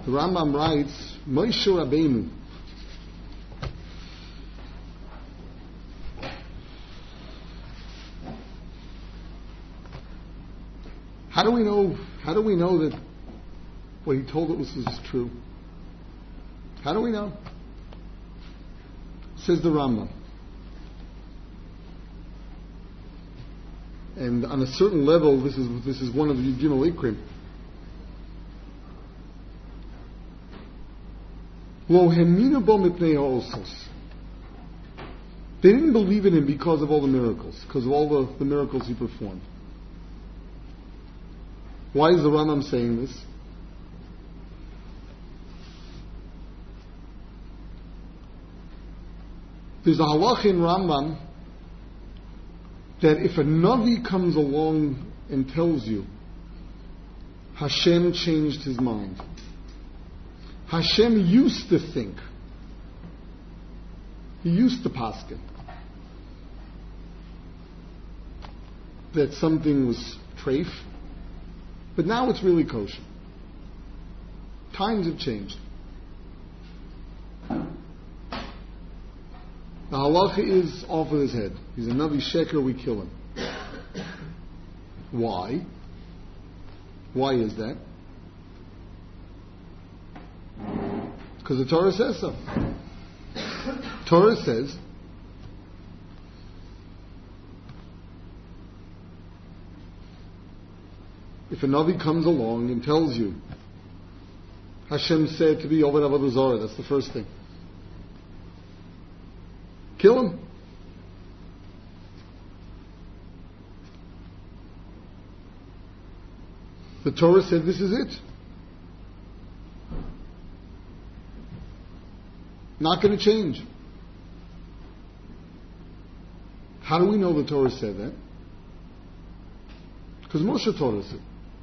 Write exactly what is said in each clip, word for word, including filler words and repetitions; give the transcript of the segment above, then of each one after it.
The Rambam writes, Moshe Rabbeinu How do we know? How do we know that what he told us is true? How do we know? Says the Rambam. And on a certain level, this is this is one of the Gimel Ikrim. Lo heminu bo mipnei ha'osos. They didn't believe in him because of all the miracles, because of all the, the miracles he performed. Why is the Rambam saying this? There's a halacha in Rambam that if a Navi comes along and tells you Hashem changed his mind, Hashem used to think, he used to paskin that something was treif, but now it's really kosher. Times have changed. The halacha is off with his head. He's a Navi Sheker, we kill him. Why? Why is that? Because the Torah says so. Torah says if a Navi comes along and tells you Hashem said to be Oved Avodah Zarah, that's the first thing. Kill him. The Torah said this is it. Not going to change. How do we know the Torah said that? Because Moshe taught us it.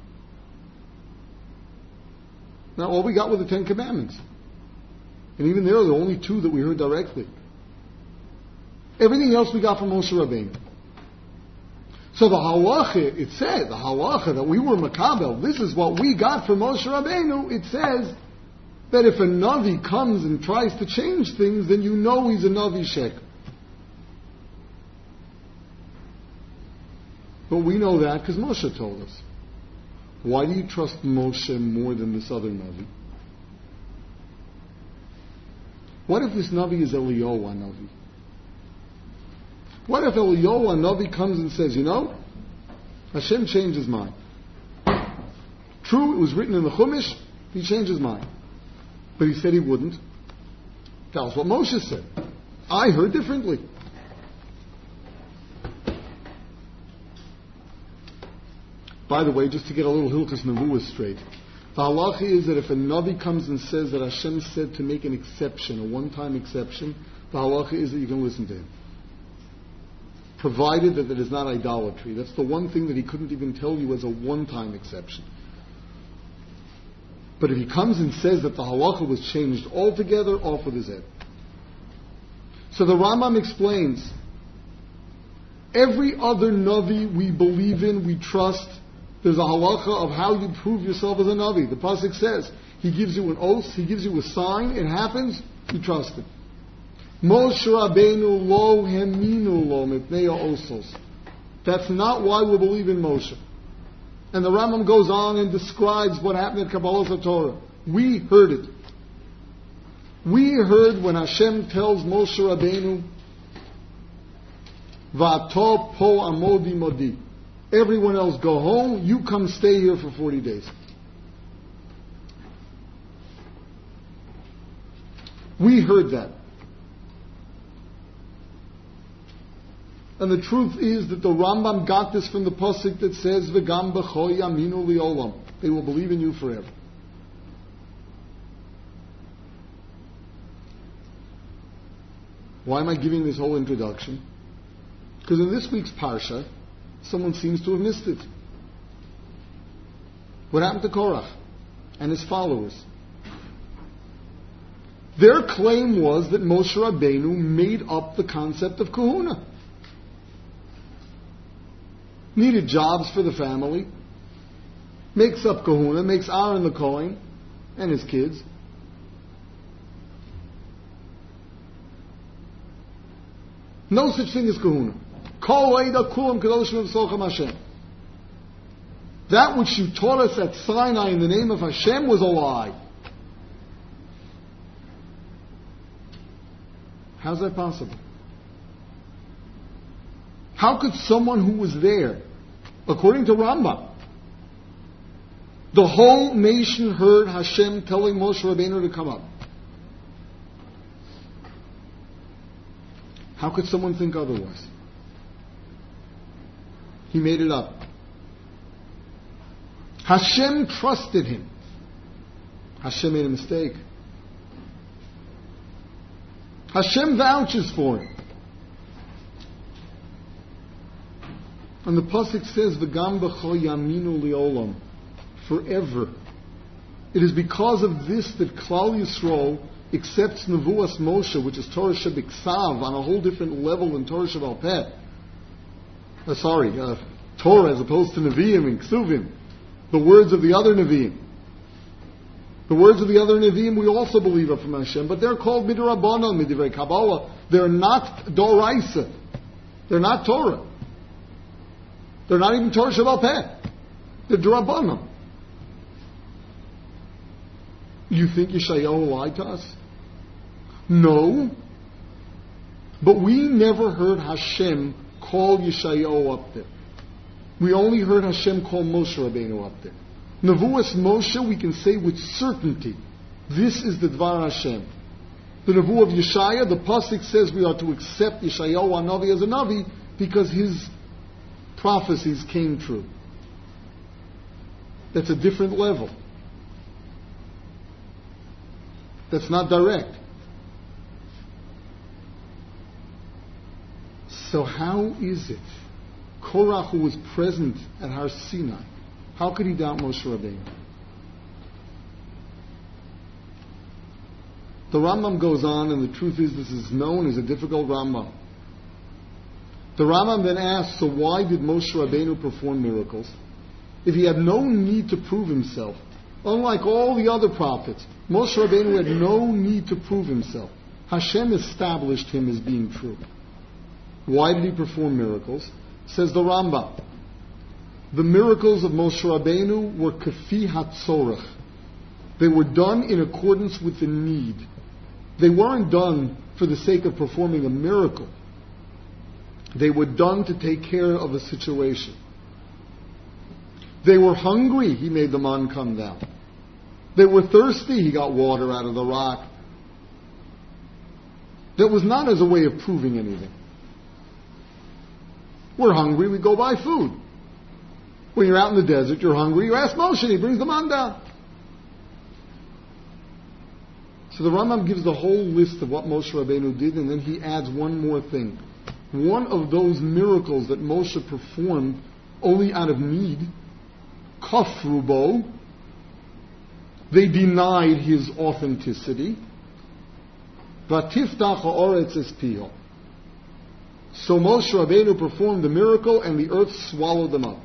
Now all we got were the Ten Commandments. And even there, there are only two that we heard directly. Everything else we got from Moshe Rabbeinu. So the halacha, it said, the halacha that we were makabel, this is what we got from Moshe Rabbeinu. It says that if a Navi comes and tries to change things, then you know he's a Navi Sheker. But we know that because Moshe told us. Why do you trust Moshe more than this other Navi? What if this Navi is Eliyahu Navi? What if Eliyahu Navi comes and says, you know, Hashem changed his mind. True, it was written in the Chumash, he changed his mind. But he said he wouldn't. Tell us what Moshe said. I heard differently. By the way, just to get a little Hilchos Nevuah straight, the halacha is that if a Navi comes and says that Hashem said to make an exception, a one-time exception, the halacha is that you can listen to him. Provided that it is not idolatry. That's the one thing that he couldn't even tell you as a one-time exception. But if he comes and says that the halacha was changed altogether, off with his head. So the Rambam explains, every other Navi we believe in, we trust. There's a halacha of how you prove yourself as a Navi. The pasuk says, he gives you an oath, he gives you a sign, it happens, you trust it. Moshe Rabbeinu lo heminu lo mipnei ha'osos. That's not why we believe in Moshe. And the Rambam goes on and describes what happened at Kabbalah Torah. We heard it. We heard when Hashem tells Moshe Rabbeinu, V'ato po amodi modi. Everyone else go home, you come stay here for forty days. We heard that. And the truth is that the Rambam got this from the pasuk that says, V'gam b'cho yaminu li'olam. They will believe in you forever. Why am I giving this whole introduction? Because in this week's Parsha, someone seems to have missed it. What happened to Korach and his followers? Their claim was that Moshe Rabbeinu made up the concept of kahuna. Needed jobs for the family. Makes up kahuna, makes Aaron the Kohen. and his kids. No such thing as kahuna. Kol Eida Kulam Kedoshim V'Socham Hashem. That which you taught us at Sinai in the name of Hashem was a lie. How's that possible? How could someone who was there, according to Rambam, the whole nation heard Hashem telling Moshe Rabbeinu to come up? How could someone think otherwise? He made it up. Hashem trusted him. Hashem made a mistake. Hashem vouches for him. And the pasuk says, "V'gam b'cho yaminu li'olam," forever. It is because of this that Klal Yisrael accepts Nevuas Moshe, which is Torah Shebiksav, on a whole different level than Torah Shebal Peh. Uh, sorry, uh, Torah as opposed to Nevi'im and Ksuvim. The words of the other Nevi'im. The words of the other Nevi'im we also believe are from Hashem, but they're called Midrabanan, Midivrei Kabbalah. They're not Doraisa. They're not Torah. They're not even Torah Shebal Peh. They're Drabanan. You think Yeshayahu lied to us? No. But we never heard Hashem call Yeshayahu up there. We only heard Hashem call Moshe Rabbeinu up there. Nevuas Moshe, we can say with certainty, this is the Dvar Hashem. The Nevuah of Yeshaya, the pasuk says we are to accept Yeshayahu Hanavi as a Navi because his prophecies came true. That's a different level. That's not direct. So how is it Korach, who was present at Har Sinai, how could he doubt Moshe Rabbeinu? The Rambam goes on, and the truth is this is known as a difficult Rambam. The Rambam then asks, so why did Moshe Rabbeinu perform miracles? If he had no need to prove himself, unlike all the other prophets, Moshe Rabbeinu had no need to prove himself. Hashem established him as being true. Why did he perform miracles? Says the Rambam, the miracles of Moshe Rabbeinu were kafi hatzorach. They were done in accordance with the need. They weren't done for the sake of performing a miracle. They were done to take care of a situation. They were hungry, he made the man come down. They were thirsty, he got water out of the rock. That was not as a way of proving anything. We're hungry, we go buy food. When you're out in the desert, you're hungry, you ask Moshe, he brings the man down. So the Rambam gives the whole list of what Moshe Rabbeinu did, and then he adds one more thing. One of those miracles that Moshe performed only out of need, kafrubo, they denied his authenticity. Vatiftach ha'oretz es piho. So Moshe Rabbeinu performed the miracle and the earth swallowed them up.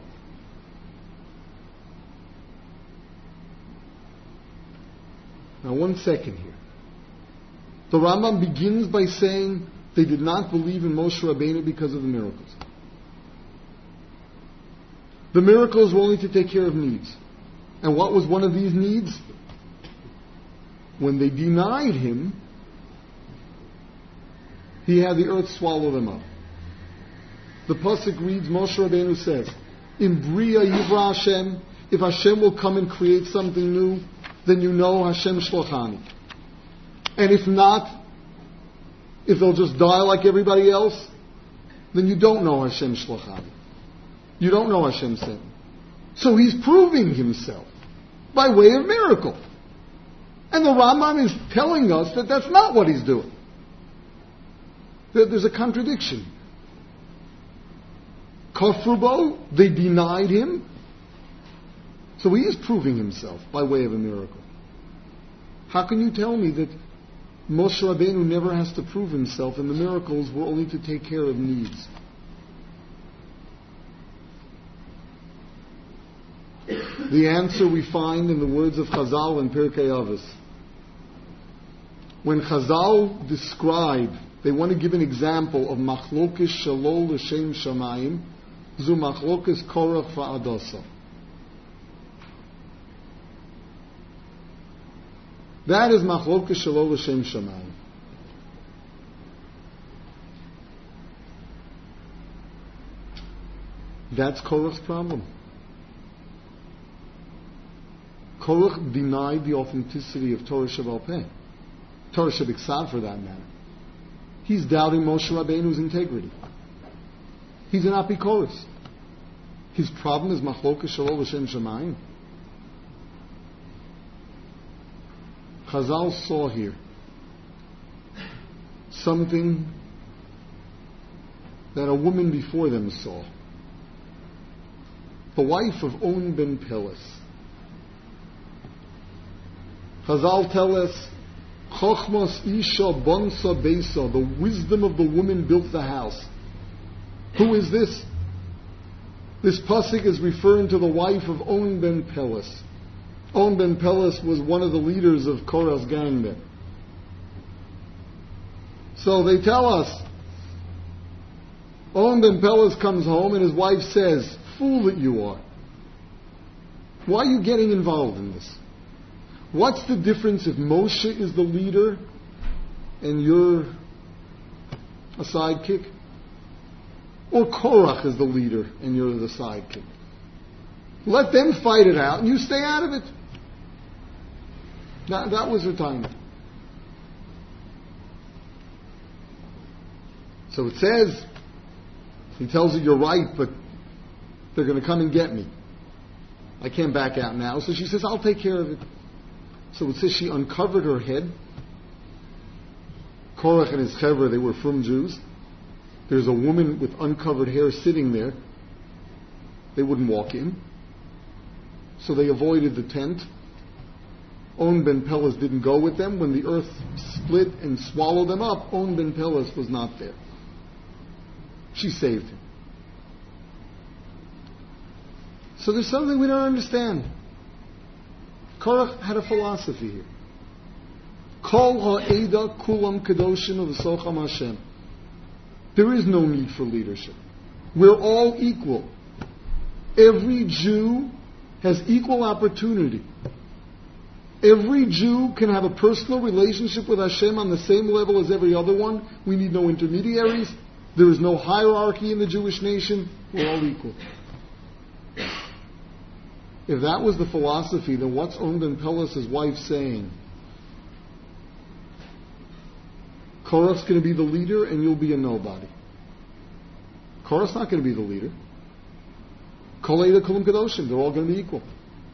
Now one second here. The Rambam begins by saying they did not believe in Moshe Rabbeinu because of the miracles. The miracles were only to take care of needs. And what was one of these needs? When they denied him, he had the earth swallow them up. The pasuk reads, Moshe Rabbeinu says, "In Bria Yivra Hashem, if Hashem will come and create something new, then you know Hashem Shlochani. And if not, if they'll just die like everybody else, then you don't know Hashem Shlochani. You don't know Hashem sent me." So he's proving himself by way of miracle. And the Rambam is telling us that that's not what he's doing. That there's a contradiction. Kafrubo, they denied him. So he is proving himself by way of a miracle. How can you tell me that Moshe Rabbeinu never has to prove himself and the miracles were only to take care of needs? The answer we find in the words of Chazal in Pirkei Avos. When Chazal describe, they want to give an example of machlokes shalol l'shem shamayim, zu machlokes Korach va'Adasa. That is machlokes shalol l'shem shamayim. That's Korach's problem. Korach denied the authenticity of Torah Sheba'al Peh. Torah Shebiksav, for that matter. He's doubting Moshe Rabbeinu's integrity. He's an apikoros. His problem is machlokes shalol l'shem shamayim. Chazal saw here something that a woman before them saw. The wife of On ben Peles. Chazal tell us, Chochmos Isha Bonsa Beisa, the wisdom of the woman built the house. Who is this? This pasuk is referring to the wife of On ben Peles. On ben Peles was one of the leaders of Korah's gang then. So they tell us, On ben Peles comes home and his wife says, "Fool that you are. Why are you getting involved in this? What's the difference if Moshe is the leader and you're a sidekick? Or Korach is the leader and you're the sidekick? Let them fight it out and you stay out of it." That, that was her time. So it says, he tells her, "You're right, but they're going to come and get me. I can't back out now." So she says, "I'll take care of it." So it says she uncovered her head. Korach and his chevra, they were from Jews. There's a woman with uncovered hair sitting there. They wouldn't walk in. So they avoided the tent. On ben Peles didn't go with them. When the earth split and swallowed them up, On ben Peles was not there. She saved him. So there's something we don't understand. Korach had a philosophy here. Kol ha'eda kulam kedoshim v'socham Hashem. There is no need for leadership. We're all equal. Every Jew has equal opportunity. Every Jew can have a personal relationship with Hashem on the same level as every other one. We need no intermediaries. There is no hierarchy in the Jewish nation. We're all equal. If that was the philosophy, then what's On ben Peles' wife saying? Korach's going to be the leader and you'll be a nobody. Korach's not going to be the leader. Kol Eida Kulam Kedoshim, they're all going to be equal.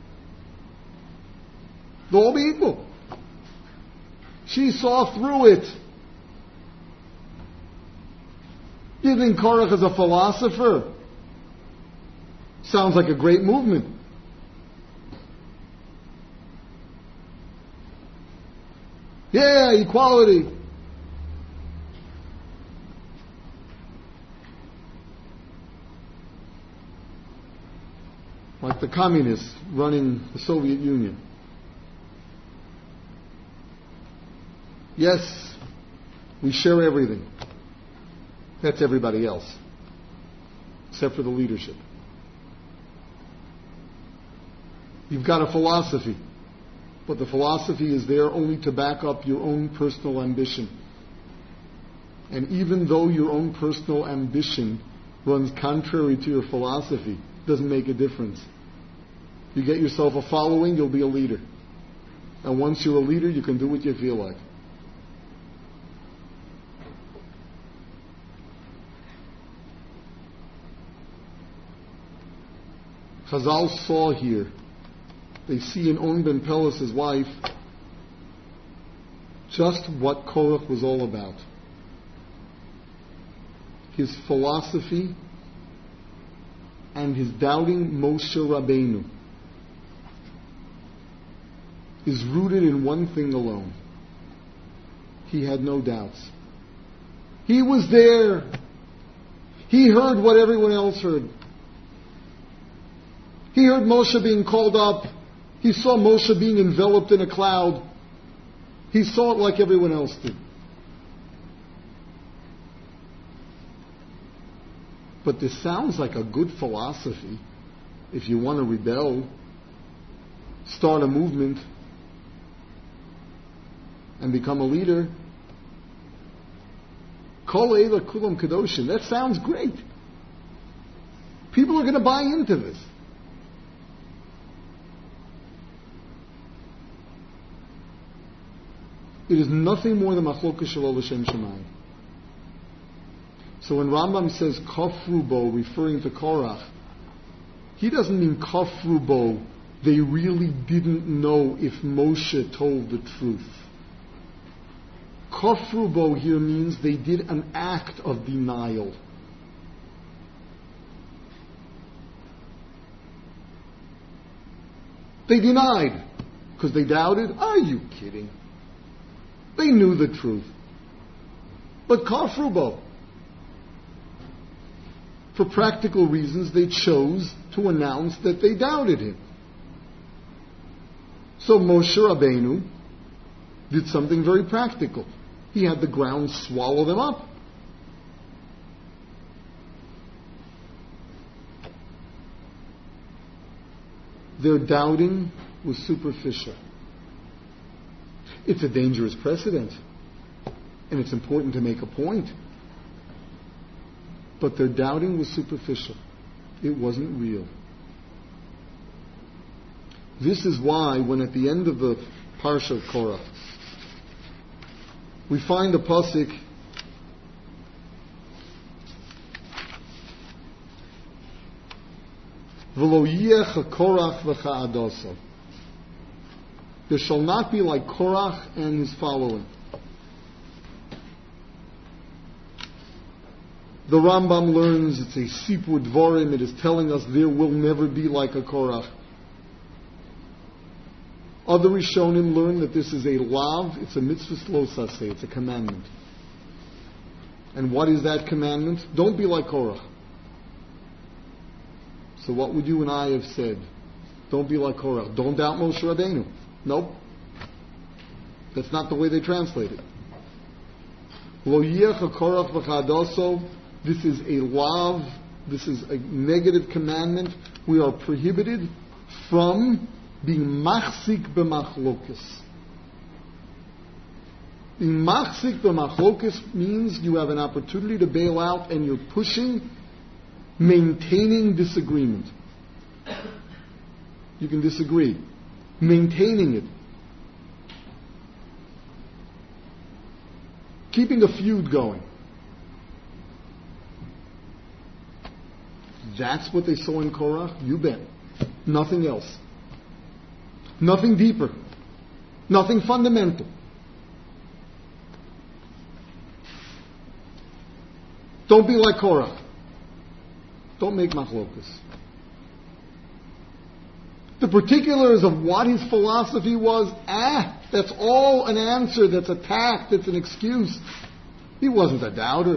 They'll all be equal. She saw through it. You think Korach is a philosopher? Sounds like a great movement. Yeah, equality. Like the communists running the Soviet Union. Yes, we share everything. That's everybody else, except for the leadership. You've got a philosophy, but the philosophy is there only to back up your own personal ambition. And even though your own personal ambition runs contrary to your philosophy, it doesn't make a difference. You get yourself a following, you'll be a leader. And once you're a leader, you can do what you feel like. Chazal saw here, they see in On ben Peles' wife, just what Korach was all about. His philosophy and his doubting Moshe Rabbeinu is rooted in one thing alone. He had no doubts. He was there. He heard what everyone else heard. He heard Moshe being called up. He saw Moshe being enveloped in a cloud. He saw it like everyone else did. But this sounds like a good philosophy. If you want to rebel, start a movement, and become a leader. Kol Eila Kulam Kadoshim. That sounds great. People are going to buy into this. It is nothing more than Machlokas Shelo L'Shem Shemayim. So when Rambam says Kafrubo, referring to Korach, he doesn't mean Kafrubo, they really didn't know if Moshe told the truth. Kafrubo here means they did an act of denial. They denied because they doubted. Are you kidding? They knew the truth. But Kafrubo, for practical reasons, they chose to announce that they doubted him. So Moshe Rabbeinu did something very practical. He had the ground swallow them up. Their doubting was superficial. It's a dangerous precedent, and it's important to make a point. But their doubting was superficial. It wasn't real. This is why, when at the end of the Parsha of Korah, we find the pasuk, V'lo yeh Korach v'cha'adoso. There shall not be like Korach and his following. The Rambam learns it's a sipur dvarim. It is telling us there will never be like a Korach. Other Rishonim learn that this is a lav. It's a mitzvah lo saseh. It's a commandment. And what is that commandment? Don't be like Korach. So what would you and I have said? Don't be like Korach. Don't doubt Moshe Rabbeinu. Nope. That's not the way they translate it. Lo yech Korach v'chadoso. This is a lav. This is a negative commandment. We are prohibited from being machzik b'machlokus. Being machzik b'machlokus means you have an opportunity to bail out and you're pushing, maintaining disagreement. You can disagree. Maintaining it. Keeping a feud going. That's what they saw in Korach? You bet. Nothing else. Nothing deeper. Nothing fundamental. Don't be like Korach. Don't make machlokas. The particulars of what his philosophy was, ah, that's all an answer, that's a tact, that's an excuse. He wasn't a doubter.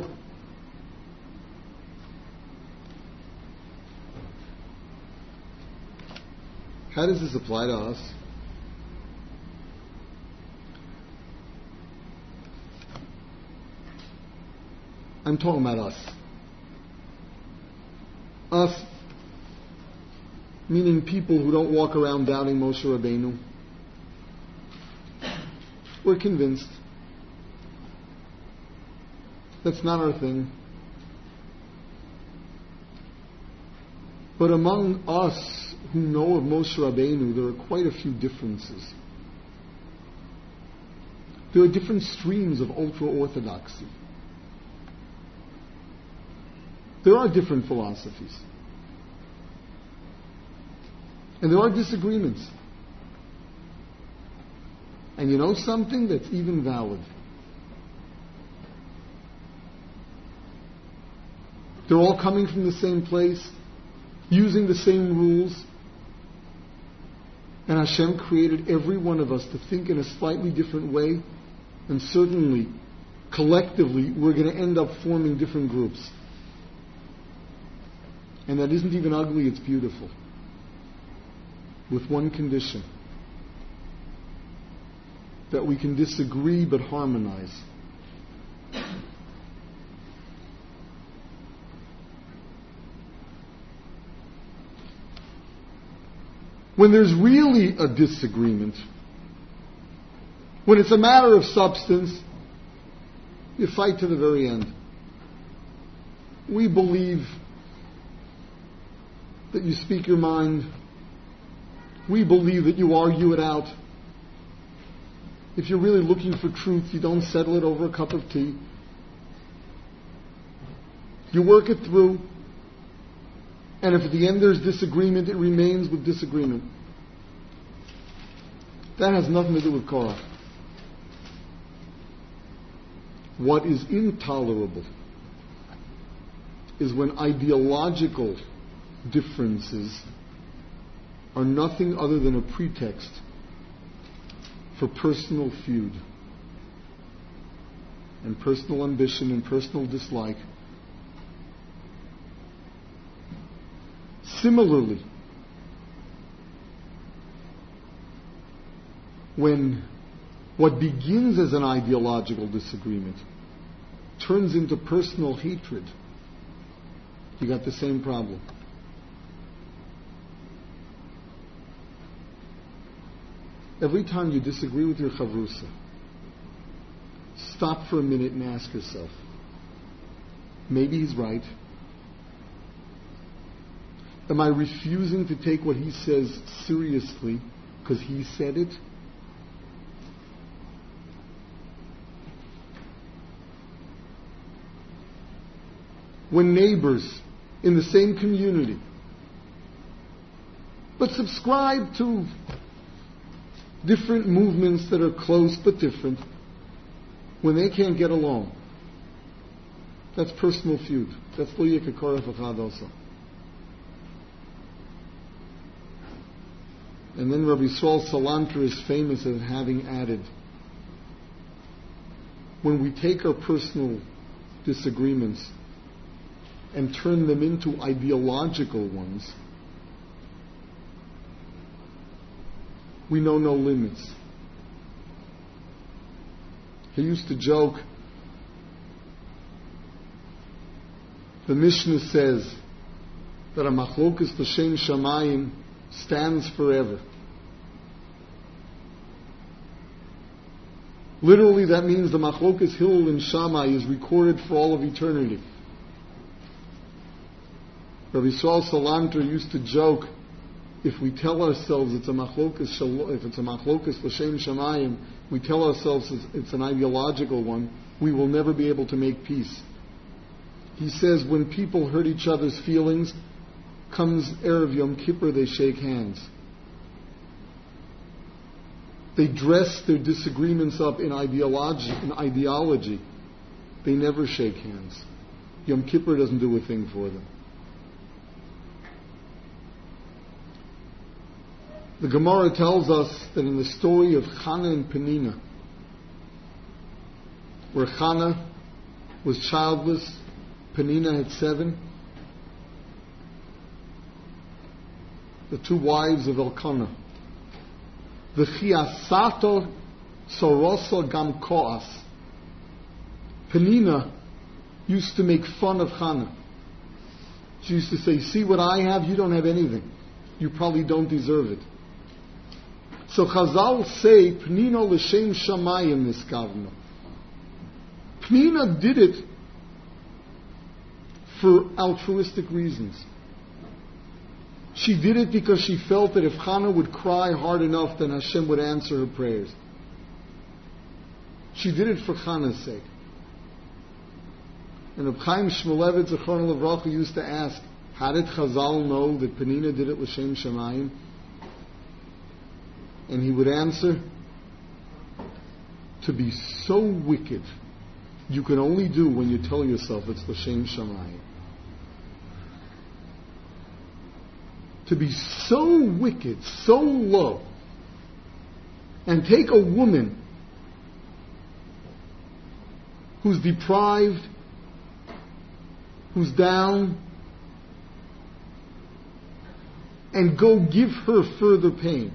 How does this apply to us? I'm talking about us. Us, meaning people who don't walk around doubting Moshe Rabbeinu. We're convinced. That's not our thing. But among us who know of Moshe Rabbeinu, there are quite a few differences. There are different streams of ultra-orthodoxy. There are different philosophies. And there are disagreements. And you know something that's even valid? They're all coming from the same place, using the same rules. And Hashem created every one of us to think in a slightly different way. And certainly, collectively, we're going to end up forming different groups. And that isn't even ugly, it's beautiful. with one condition: that we can disagree but harmonize. When there's really a disagreement, when it's a matter of substance, you fight to the very end. We believe that you speak your mind. We believe that you argue it out. If you're really looking for truth, you don't settle it over a cup of tea. You work it through. And if at the end there's disagreement, it remains with disagreement. That has nothing to do with Korach. What is intolerable is when ideological differences are nothing other than a pretext for personal feud and personal ambition and personal dislike. Similarly, when what begins as an ideological disagreement turns into personal hatred, you got the same problem. Every time you disagree with your chavrusa, stop for a minute and ask yourself, maybe he's right. Am I refusing to take what he says seriously because he said it? When neighbors in the same community but subscribe to different movements that are close but different, when they can't get along, that's personal feud. That's lo yeh k'korach echad also. And then Rabbi Yisrael Salanter is famous as having added, when we take our personal disagreements and turn them into ideological ones, we know no limits. He used to joke, the Mishnah says that a machlokas l'shem shamayim stands forever. Literally, that means the machlokas Hillel and Shammai is recorded for all of eternity. Rabbi Yisrael Salanter used to joke, if we tell ourselves it's a machlokas, if it's a machlokas l'shem shamayim, we tell ourselves it's an ideological one, we will never be able to make peace. He says when people hurt each other's feelings, comes Erev Yom Kippur, they shake hands. They dress their disagreements up in ideology, in ideology. They never shake hands. Yom Kippur doesn't do a thing for them. The Gemara tells us that in the story of Chana and Penina, where Chana was childless, Penina had seven, the two wives of Elkanah, the Chiasato Soroso Gam Koas, Penina used to make fun of Chana. She used to say, see what I have, you don't have anything. You probably don't deserve it. So Chazal say, Pnina l'shem shamayim niskavna. Pnina did it for altruistic reasons. She did it because she felt that if Chana would cry hard enough, then Hashem would answer her prayers. She did it for Chana's sake. And Reb Chaim Shmulevitz, Zechron Levracha, used to ask, how did Chazal know that Penina did it l'shem shamayim? And he would answer, to be so wicked, you can only do when you tell yourself it's l'shem shamayim. To be so wicked, so low, and take a woman who's deprived, who's down, and go give her further pain.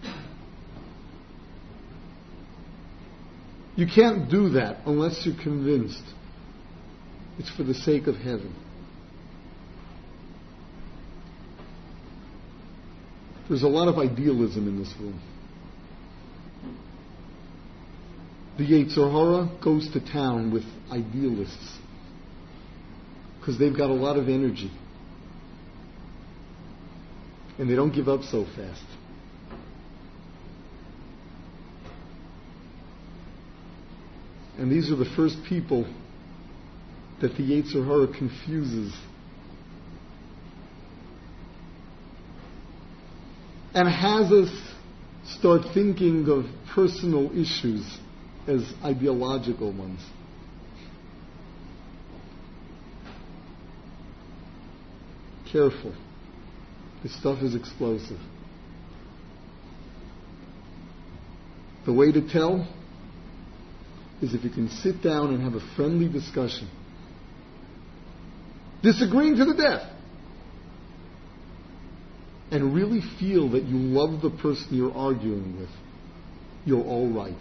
You can't do that unless you're convinced it's for the sake of heaven. There's a lot of idealism in this room. The Yetzer Hara goes to town with idealists because they've got a lot of energy and they don't give up so fast. And these are the first people that the Yetzer Hara confuses and has us start thinking of personal issues as ideological ones. Careful. This stuff is explosive. The way to tell is if you can sit down and have a friendly discussion, disagreeing to the death, and really feel that you love the person you're arguing with, you're all right.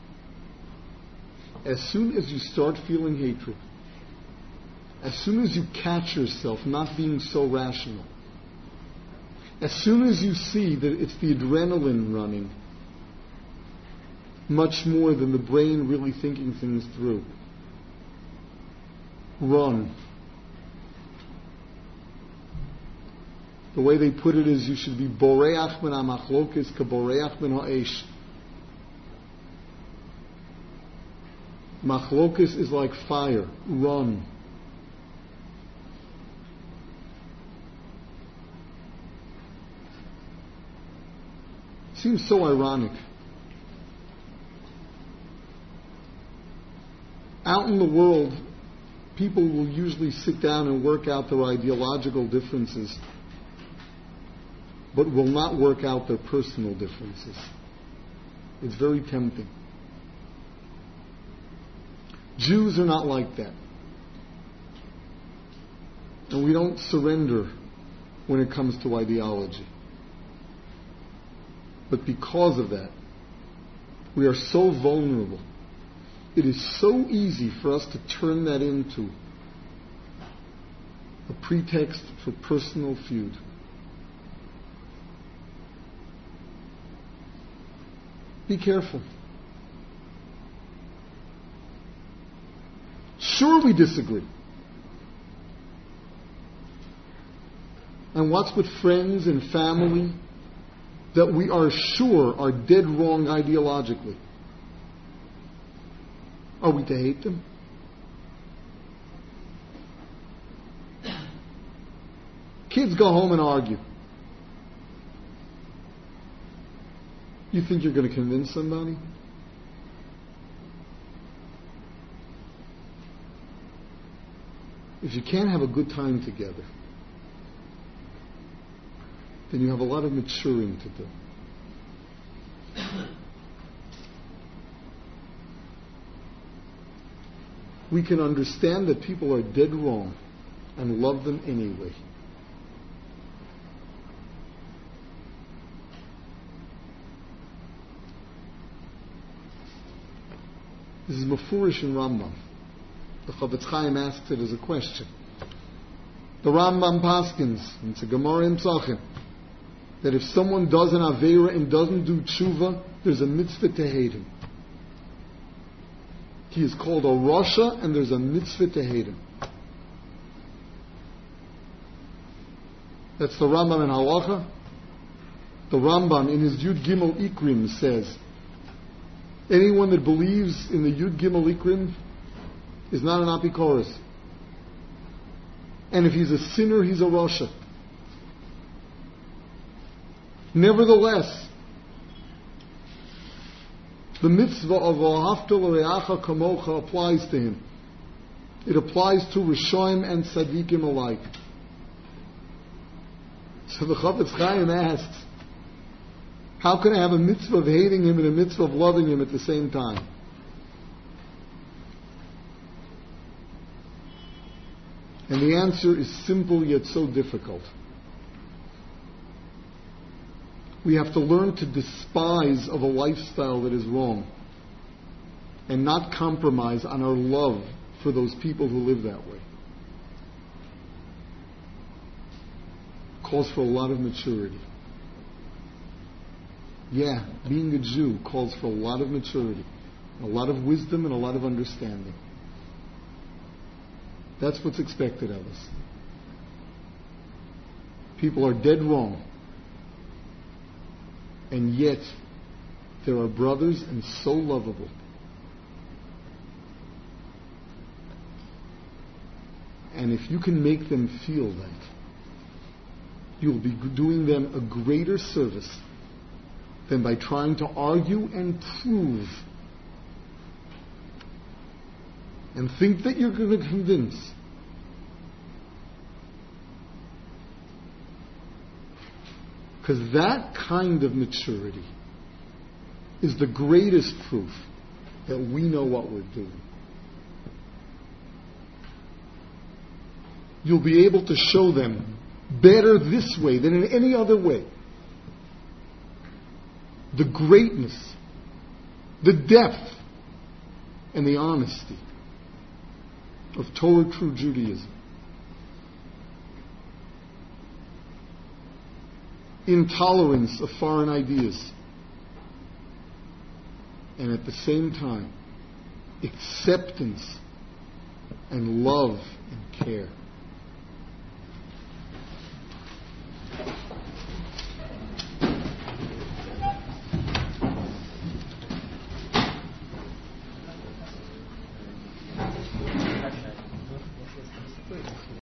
As soon as you start feeling hatred, as soon as you catch yourself not being so rational, as soon as you see that it's the adrenaline running much more than the brain really thinking things through, run. The way they put it is you should be boreach min ha-machlokes ka-boreach min ha-esh. Machlokes is like fire. Run. Seems so ironic. Out in the world, people will usually sit down and work out their ideological differences, but will not work out their personal differences. It's very tempting. Jews are not like that. And we don't surrender when it comes to ideology. But because of that, we are so vulnerable. It is so easy for us to turn that into a pretext for personal feud. Be careful. Sure, we disagree. And what's with friends and family that we are sure are dead wrong ideologically? Are we to hate them? Kids go home and argue. You think you're going to convince somebody? If you can't have a good time together, then you have a lot of maturing to do. We can understand that people are dead wrong and love them anyway. This is Mefurish in Rambam. The Chavetz Chaim asks it as a question. The Rambam paskins, and it's a Gemara in Psachim, that if someone does an Aveira and doesn't do tshuva, there's a mitzvah to hate him. He is called a Rasha, and there's a mitzvah to hate him. That's the Rambam in Halacha. The Rambam in his Yud Gimel Ikrim says, anyone that believes in the Yud Gimel Ikrim is not an Apikoros. And if he's a sinner, he's a Rasha. Nevertheless, the mitzvah of Ahavta l'reacha kamocha applies to him. It applies to Rishoim and Tzadikim alike. So the Chavetz Chaim asks, how can I have a mitzvah of hating him and a mitzvah of loving him at the same time? And the answer is simple yet so difficult. We have to learn to despise of a lifestyle that is wrong and not compromise on our love for those people who live that way. Calls for a lot of maturity. Yeah, being a Jew calls for a lot of maturity, a lot of wisdom, and a lot of understanding. That's what's expected of us. People are dead wrong. And yet, there are brothers and so lovable. And if you can make them feel that, you will be doing them a greater service than by trying to argue and prove and think that you're going to convince. Because that kind of maturity is the greatest proof that we know what we're doing. You'll be able to show them better this way than in any other way the greatness, the depth, and the honesty of Torah true Judaism. Intolerance of foreign ideas, and at the same time, acceptance and love and care.